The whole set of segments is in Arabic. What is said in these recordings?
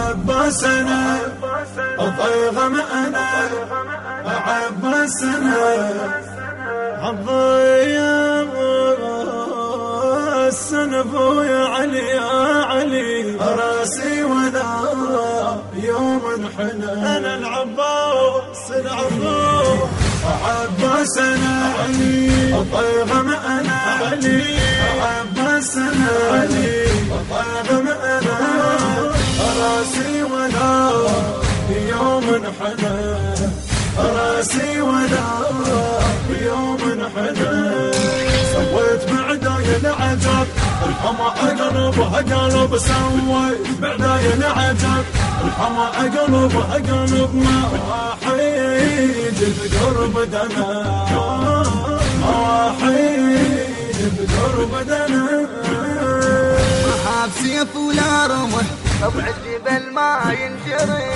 عباسنا الضيغم أنا عباسنا الضيغ السنبو يا علي يا علي راسي ولا يوم حنا أنا العباس العباس عباسنا علي الضيغم أنا علي عباسنا علي الضيغم أنا راسي ولا يوم حنا راسي ولا يوم حنا سويت بعداي العجب الحما أقلب سويت بعداي العجب الحما أقلب ما وحيد بقرب دنا ما وحيد بقرب دنا محاب سيف ولا رمح طبع الجبل ما ينجري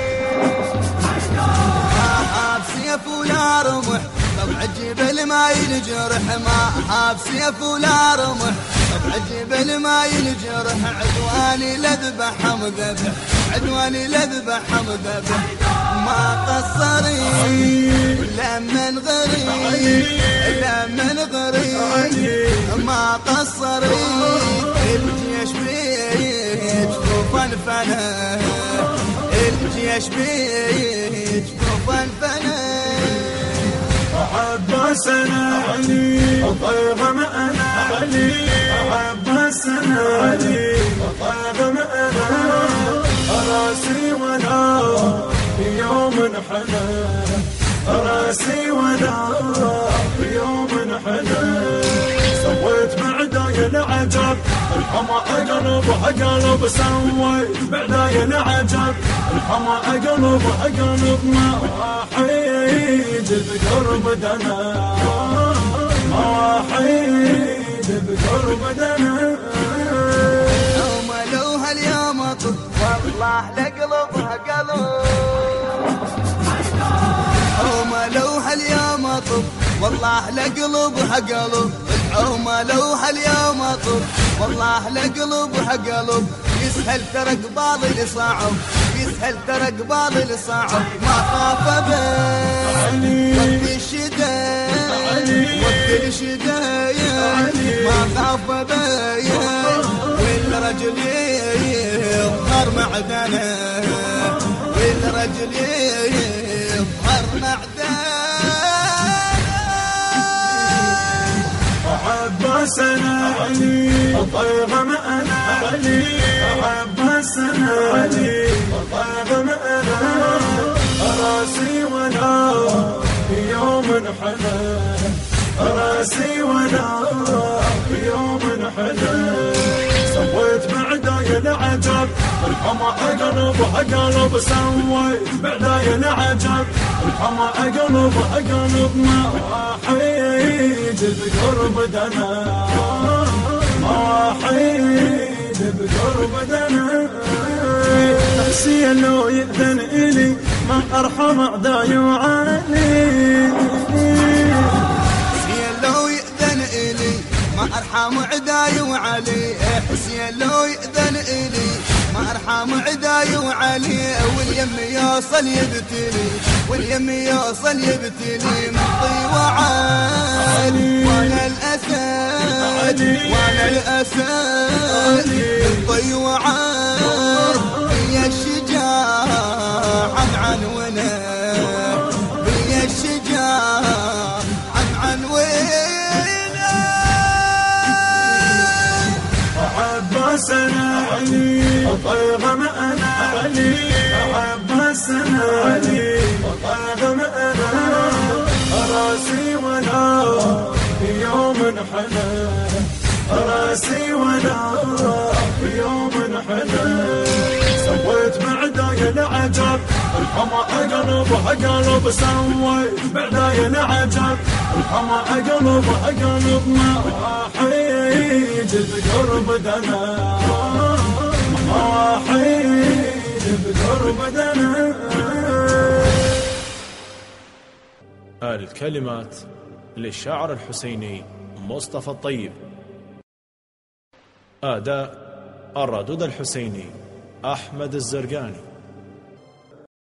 محاب سيف ولا رمح طبع الجبل ما ينجرح محاب سيف ولا رمح طبع الجبل ما ينجرح عدواني لذبح مذبح عدواني لذبح مذبح ما قصري لمن غري لمن غري ما قصري الجيش بيت كوفا فنا الجيش بيت كوفا فنا عباسنا علي الضيغم أنا علي عباسنا علي الضيغم أنا راسي ولا يوم حنا راسي ولا يوم حنا سويت بعداي العجب الحما أقلب سويت بعداي العجب الحما أقلب ما وحيد بقرب دنا ما وحيد بقرب دنا وملوها اليوم طف والله لقلبها قلب وملوها اليوم طف والله لقلبها قلب وملوها اليوم طف والله لقلبها قلب يسهل ترى قبال اللي صعب يسهل ترى قبال اللي صعب ما خاف به وقت الشدايا وقت الشدايا ما خاف به والرجل يظهر معدنه والرجل يظهر معدنه عباسنا علي الضيغم أنا علي عباسنا علي الضيغم أنا راسي ولا يوم حنا راسي ولا يوم حنا سويت بعداي العجب الحما أقلب سويت بعداي العجب الحما أقلب ما وحيد بقرب دنا ما وحيد بقرب دنا نفسي لو يأذن إلي ما أرحم أعداي وعاني لو يأذن إلي ما أرحم عداي وعلي حسين لو يأذن إلي ما أرحم عداي وعلي واليم يوصل يبتلي واليم يوصل يبتلي مطي وعالي وانا الأسد وانا الأسد مطي وعالي هي الشجاع عنونا هي الشجاع عنونا عباسنا علي الضيغم أنا علي عباسنا علي الضيغم أنا راسي ولا يوم حنا راسي ولا يوم حنا سويت بعداي العجب الحما أقلب سويت بعداي العجب الحما أقلب ما وحيد بقرب دنا ما وحيد بقرب دنا الكلمات للشاعر الحسيني مصطفى الطيب. أداء الردود الحسيني أحمد الزرقاني.